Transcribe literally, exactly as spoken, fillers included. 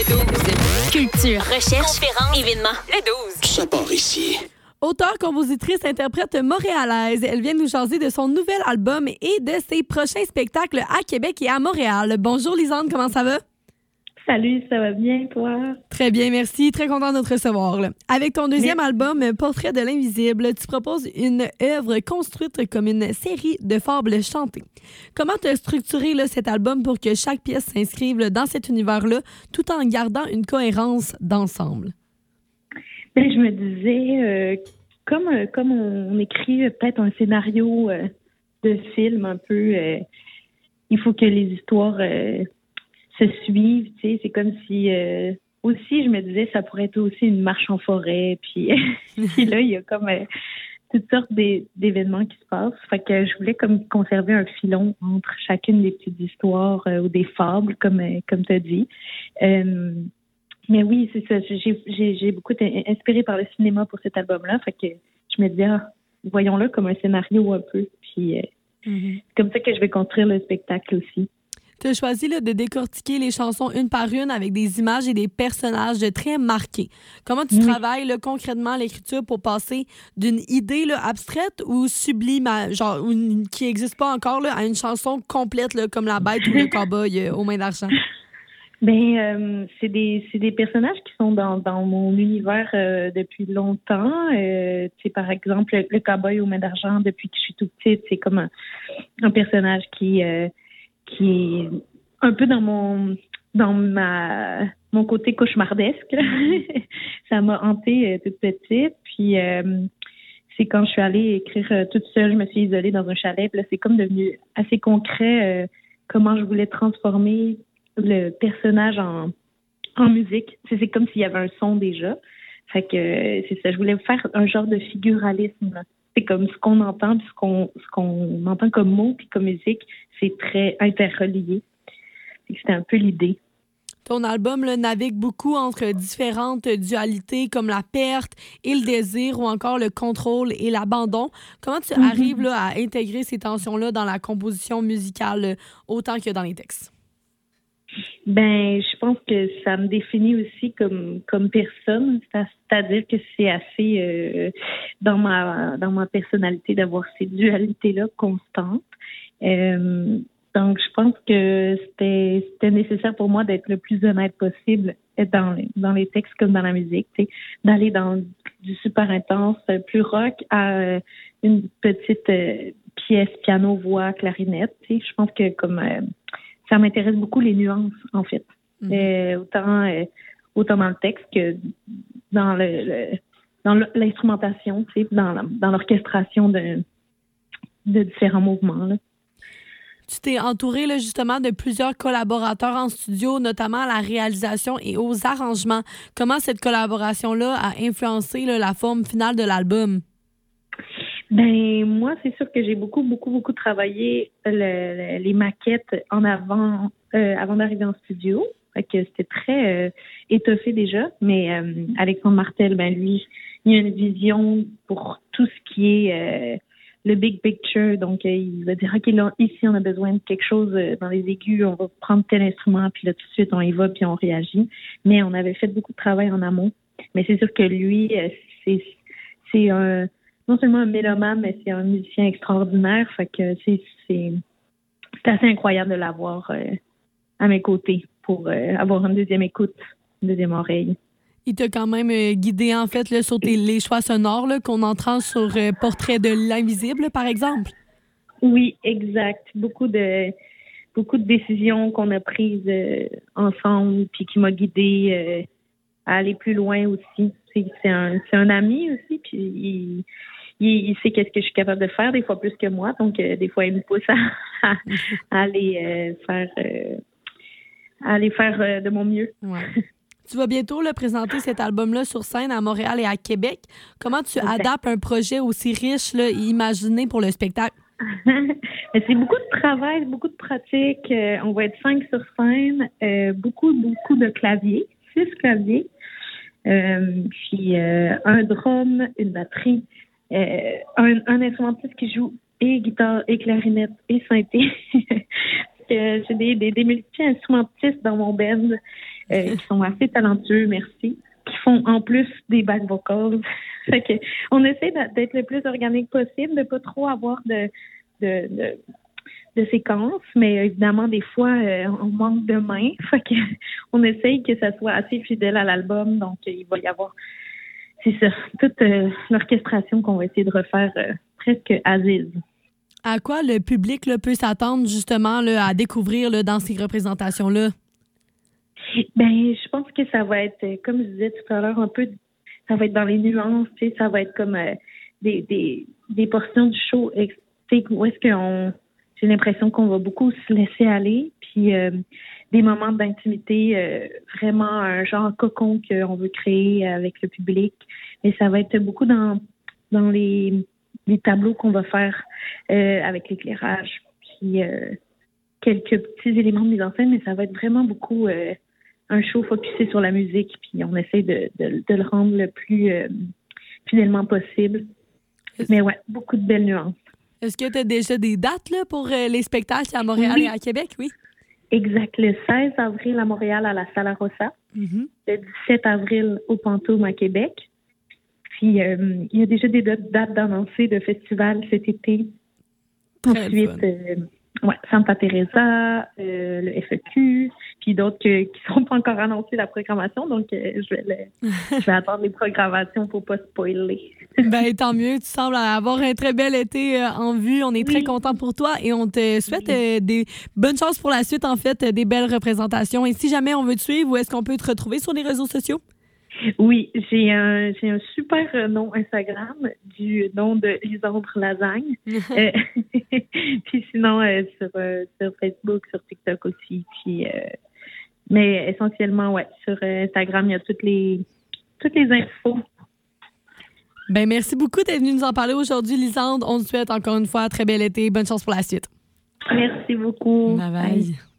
Le douze. Culture, recherche, conférences, événements. Le douze. Ça part ici. Auteure, compositrice, interprète montréalaise, elle vient nous jaser de son nouvel album et de ses prochains spectacles à Québec et à Montréal. Bonjour Lisande, comment ça va? Salut, ça va bien, toi? Très bien, merci. Très content de te recevoir. Là. Avec ton deuxième merci. album, Portrait de l'invisible, tu proposes une œuvre construite comme une série de fables chantées. Comment tu as structuré là, cet album pour que chaque pièce s'inscrive là, dans cet univers-là, tout en gardant une cohérence d'ensemble? Bien, je me disais, euh, comme, euh, comme on écrit euh, peut-être un scénario euh, de film un peu, euh, il faut que les histoires euh, se suivent, tu sais, c'est comme si, euh, aussi, je me disais, ça pourrait être aussi une marche en forêt, puis, puis là, il y a comme euh, toutes sortes d'é- d'événements qui se passent, fait que je voulais comme conserver un filon entre chacune des petites histoires euh, ou des fables, comme, euh, comme tu as dit. Euh, Mais oui, c'est ça. J'ai, j'ai, j'ai beaucoup été inspirée par le cinéma pour cet album-là. Fait que je me disais, ah, voyons-le comme un scénario un peu. Puis euh, mm-hmm. c'est comme ça que je vais construire le spectacle aussi. Tu as choisi là, de décortiquer les chansons une par une avec des images et des personnages très marqués. Comment tu mmh. travailles là, concrètement l'écriture pour passer d'une idée là, abstraite ou sublime, à, genre ou une, qui n'existe pas encore, là, à une chanson complète là, comme La Bête ou Le Cowboy euh, aux mains d'argent? Ben, euh, c'est des c'est des personnages qui sont dans, dans mon univers euh, depuis longtemps. Euh, tu sais, par exemple, le, le cowboy aux mains d'argent, depuis que je suis toute petite, c'est comme un, un personnage qui euh, qui est un peu dans mon dans ma mon côté cauchemardesque. Ça m'a hantée euh, toute petite. Puis euh, c'est quand je suis allée écrire euh, toute seule, je me suis isolée dans un chalet. Puis là, c'est comme devenu assez concret euh, comment je voulais transformer le personnage en, en musique. C'est, c'est comme s'il y avait un son déjà. Fait que euh, c'est ça. Je voulais faire un genre de figuralisme. Là. C'est comme ce qu'on entend, puis ce qu'on, ce qu'on entend comme mot, puis comme musique, c'est très interrelié. Et c'était un peu l'idée. Ton album là, navigue beaucoup entre différentes dualités comme la perte et le désir ou encore le contrôle et l'abandon. Comment tu mm-hmm. arrives là, à intégrer ces tensions-là dans la composition musicale autant que dans les textes? Ben, je pense que ça me définit aussi comme comme personne, c'est-à-dire que c'est assez euh, dans ma dans ma personnalité d'avoir ces dualités-là constantes. Euh, donc, je pense que c'était c'était nécessaire pour moi d'être le plus honnête possible dans dans les textes comme dans la musique, tu sais, d'aller dans du super intense, plus rock à une petite euh, pièce piano, voix, clarinette. Tu sais, je pense que comme euh, ça m'intéresse beaucoup les nuances, en fait. Mm-hmm. Euh, autant, euh, autant dans le texte que dans le, le dans le, l'instrumentation, tu sais, dans, la, dans l'orchestration de, de différents mouvements. Là. Tu t'es entouré là, justement de plusieurs collaborateurs en studio, notamment à la réalisation et aux arrangements. Comment cette collaboration-là a influencé là, la forme finale de l'album? Ben moi, c'est sûr que j'ai beaucoup, beaucoup, beaucoup travaillé le, le, les maquettes en avant, euh, avant d'arriver en studio. Fait que c'était très euh, étoffé déjà. Mais euh, Alexandre Martel, ben lui, il a une vision pour tout ce qui est euh, le big picture. Donc, euh, il va dire, OK, là, ici, on a besoin de quelque chose euh, dans les aigus. On va prendre tel instrument, puis là, tout de suite, on y va, puis on réagit. Mais on avait fait beaucoup de travail en amont. Mais c'est sûr que lui, euh, c'est, c'est un... non seulement un mélomane, mais c'est un musicien extraordinaire. Fait que c'est, c'est, c'est assez incroyable de l'avoir euh, à mes côtés pour euh, avoir une deuxième écoute, une deuxième oreille. Il t'a quand même euh, guidé, en fait, là, sur tes, les choix sonores là, qu'on entend sur euh, Portrait de l'invisible, par exemple. Oui, exact. Beaucoup de beaucoup de décisions qu'on a prises euh, ensemble, puis qui m'a guidée euh, à aller plus loin aussi. C'est, c'est, un, c'est un ami aussi, puis il... Il, il sait qu'est-ce que je suis capable de faire, des fois plus que moi. Donc, euh, des fois, il me pousse à, à, à aller euh, faire, euh, à aller faire euh, de mon mieux. Ouais. Tu vas bientôt là, présenter cet album-là sur scène à Montréal et à Québec. Comment tu okay. adaptes un projet aussi riche là, imaginé pour le spectacle? C'est beaucoup de travail, beaucoup de pratique. Euh, on va être cinq sur scène, euh, beaucoup, beaucoup de claviers, six claviers, euh, puis euh, un drum, une batterie. Euh, un, un instrumentiste qui joue et guitare, et clarinette, et synthé. euh, j'ai des, des, des multi-instrumentistes dans mon band. euh, qui sont assez talentueux, merci, qui font en plus des back vocals. Fait que on essaie d'être le plus organique possible, de pas trop avoir de, de, de, de séquences, mais évidemment, des fois, euh, on manque de mains. Fait que on essaye que ça soit assez fidèle à l'album, donc il va y avoir, c'est ça, toute euh, l'orchestration qu'on va essayer de refaire euh, presque Aziz. À quoi le public là, peut s'attendre justement là, à découvrir là, dans ces représentations-là? Ben, je pense que ça va être, comme je disais tout à l'heure, un peu, ça va être dans les nuances, tu sais, ça va être comme euh, des, des, des portions du show, tu sais, où est-ce qu'on, j'ai l'impression qu'on va beaucoup se laisser aller, puis euh, des moments d'intimité, euh, vraiment un genre cocon qu'on veut créer avec le public, mais ça va être beaucoup dans, dans les, les tableaux qu'on va faire euh, avec l'éclairage, puis euh, quelques petits éléments de mise en scène, mais ça va être vraiment beaucoup euh, un show focusé sur la musique, puis on essaie de, de, de le rendre le plus euh, fidèlement possible. Mais ouais, beaucoup de belles nuances. Est-ce que tu as déjà des dates là, pour euh, les spectacles à Montréal oui. et à Québec? Oui. Exact. Le seize avril à Montréal à la Sala Rossa. Mm-hmm. Le dix-sept avril au Pantoum à Québec. Puis, euh, il y a déjà des dates d'annoncées de festivals cet été. Très Ensuite, euh, ouais, Santa Teresa, euh, le F E Q, puis d'autres que, qui ne sont pas encore annoncés la programmation. Donc, euh, je, vais le, je vais attendre les programmations pour ne pas spoiler. Ben tant mieux. Tu sembles avoir un très bel été euh, en vue. On est oui. très contents pour toi et on te souhaite euh, des bonnes chances pour la suite, en fait, des belles représentations. Et si jamais on veut te suivre, où est-ce qu'on peut te retrouver sur les réseaux sociaux? Oui, j'ai un, j'ai un super nom Instagram du nom de Lisandre Lasagne. euh, puis sinon, euh, sur, euh, sur Facebook, sur TikTok aussi. Puis, euh, mais essentiellement, ouais, sur Instagram, il y a toutes les, toutes les infos. Ben merci beaucoup d'être venue nous en parler aujourd'hui, Lisandre. On te souhaite encore une fois un très bel été. Bonne chance pour la suite. Merci beaucoup. Bye bye. Bye.